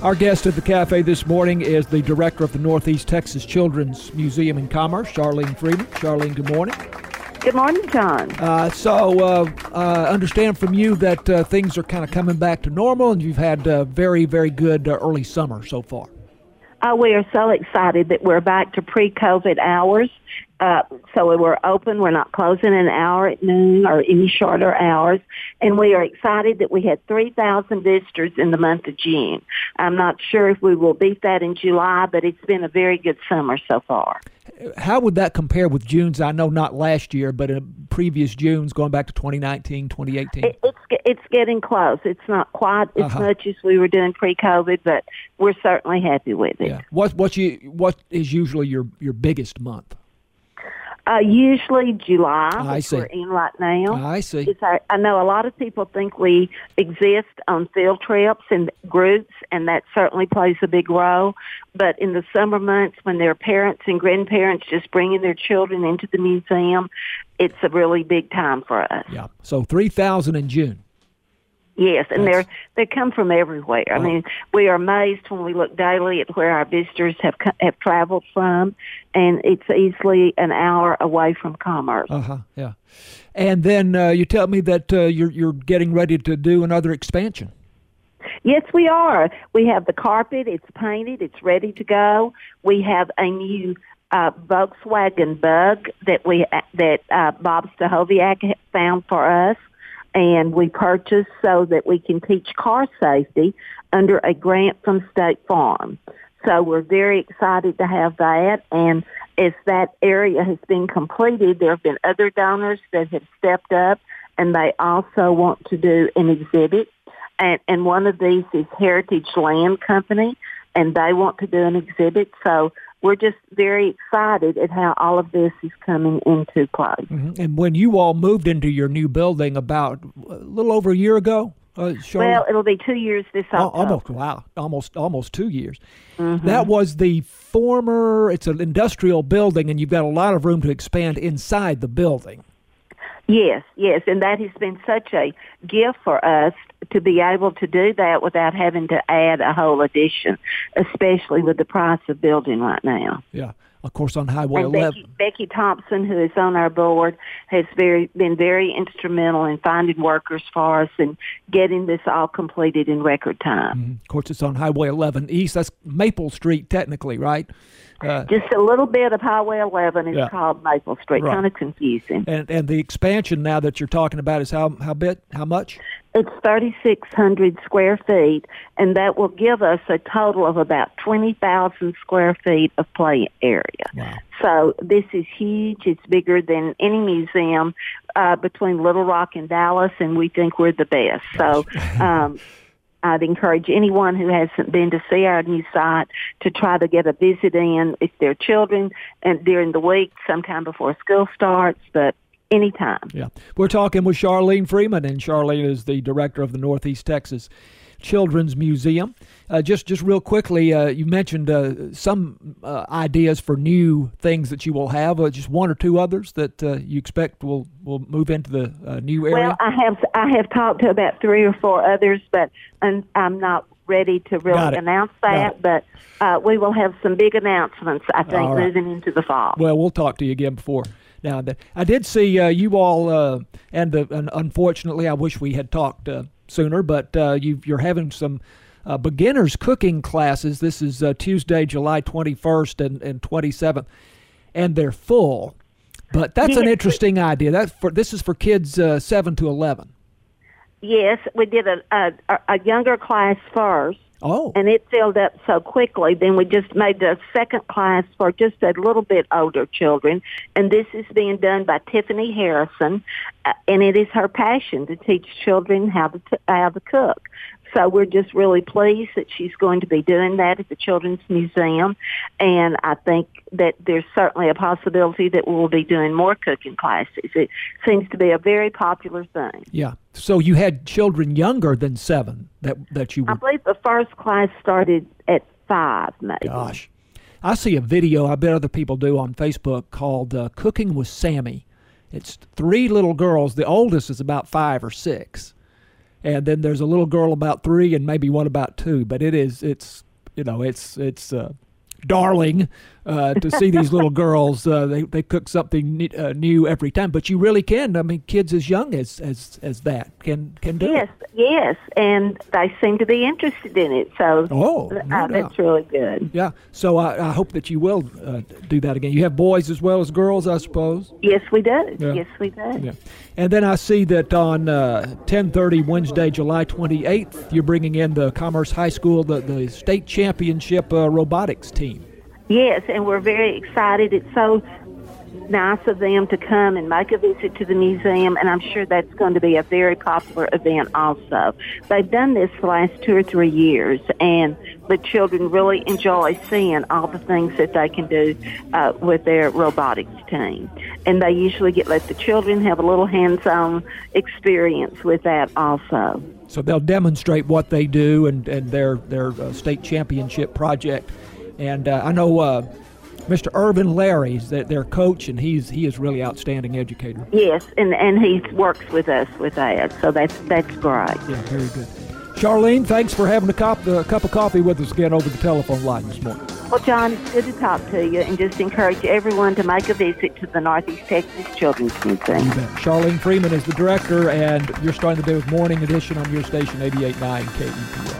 Our guest at the cafe this morning is the director of the Northeast Texas Children's Museum and Commerce, Charlene Freeman. Charlene, good morning. Good morning, John. Understand from you that things are kind of coming back to normal, and you've had very, very good early summer so far. We are so excited that we're back to pre-COVID hours. So we're open. We're not closing an hour at noon or any shorter hours. And we are excited that we had 3,000 visitors in the month of June. I'm not sure if we will beat that in July, but it's been a very good summer so far. How would that compare with June's? I know not last year, but previous Junes going back to 2019, 2018. It's getting close. It's not quite as much as we were doing pre-COVID, but we're certainly happy with it. Yeah. What is usually your biggest month? Usually July, I see. We're in right now. I see. I know a lot of people think we exist on field trips and groups, and that certainly plays a big role. But in the summer months, when there are parents and grandparents just bringing their children into the museum, it's a really big time for us. Yeah. So 3,000 in June. Yes, and they come from everywhere. I mean, we are amazed when we look daily at where our visitors have traveled from, and it's easily an hour away from Commerce. Yeah. And then you tell me that you're getting ready to do another expansion. Yes, we are. We have the carpet. It's painted. It's ready to go. We have a new Volkswagen Bug that Bob Stahoviak found for us. And we purchased so that we can teach car safety under a grant from State Farm. So we're very excited to have that. And as that area has been completed, there have been other donors that have stepped up, and they also want to do an exhibit. And one of these is Heritage Land Company, and they want to do an exhibit. So we're just very excited at how all of this is coming into play. Mm-hmm. And when you all moved into your new building about a little over a year ago, well, it'll be 2 years this October. Almost 2 years. Mm-hmm. That was the former. It's an industrial building, and you've got a lot of room to expand inside the building. Yes, and that has been such a gift for us to be able to do that without having to add a whole addition, especially with the price of building right now. Yeah, of course, on Highway 11. Becky Thompson, who is on our board, has been very instrumental in finding workers for us and getting this all completed in record time. Mm-hmm. Of course, it's on Highway 11 East. That's Maple Street, technically, right? Just a little bit of Highway 11 is called Maple Street. Right. Kind of confusing. And the expansion now that you're talking about is how big? How much? It's 3,600 square feet, and that will give us a total of about 20,000 square feet of play area. Wow. So this is huge. It's bigger than any museum between Little Rock and Dallas, and we think we're the best. So I'd encourage anyone who hasn't been to see our new site to try to get a visit in if they're children and during the week, sometime before school starts, but anytime. Yeah. We're talking with Charlene Freeman, and Charlene is the director of the Northeast Texas Children's Museum. Just real quickly, you mentioned some ideas for new things that you will have. Just one or two others that you expect will move into the new area? Well, I have talked to about 3 or 4 others, but I'm not ready to really announce that. But we will have some big announcements, I think, moving into the fall. Well, we'll talk to you again before. Now, I did see you all, and unfortunately, I wish we had talked sooner, but you're having some beginners cooking classes. This is Tuesday, July 21st and 27th, and they're full. But that's an interesting idea. This is for kids 7 to 11. Yes, we did a younger class first. Oh. And it filled up so quickly. Then we just made the second class for just a little bit older children. And this is being done by Tiffany Harrison. And it is her passion to teach children how to cook. So we're just really pleased that she's going to be doing that at the Children's Museum. And I think that there's certainly a possibility that we'll be doing more cooking classes. It seems to be a very popular thing. Yeah. So you had children younger than 7 that you would... I believe the first class started at 5, maybe. Gosh. I see a video, I bet other people do, on Facebook called Cooking with Sammy. It's 3 little girls. The oldest is about 5 or 6. and then there's a little girl about 3 and maybe one about 2. But it's darling to see these little girls. They cook something new every time. But you really can. I mean, kids as young as that can do it. Yes, and they seem to be interested in it. So that's really good. Yeah. So I hope that you will do that again. You have boys as well as girls, I suppose. Yes, we do. Yeah. Yes, we do. Yeah. And then I see that on 10:30 Wednesday, July 28th, you're bringing in the Commerce High School, the state championship robotics team. Yes, and we're very excited. It's so nice of them to come and make a visit to the museum, and I'm sure that's going to be a very popular event also. They've done this for the last 2 or 3 years, and the children really enjoy seeing all the things that they can do with their robotics team. And they usually let the children have a little hands-on experience with that also. So they'll demonstrate what they do and their state championship project. And I know Mr. Irvin Larry's their coach, and he is really outstanding educator. Yes, and he works with us with that, so that's great. Yeah, very good. Charlene, thanks for having a cup of coffee with us again over the telephone line this morning. Well, John, it's good to talk to you, and just encourage everyone to make a visit to the Northeast Texas Children's Museum. You bet. Charlene Freeman is the director, and you're starting the day with Morning Edition on your station, 88.9 KEPR.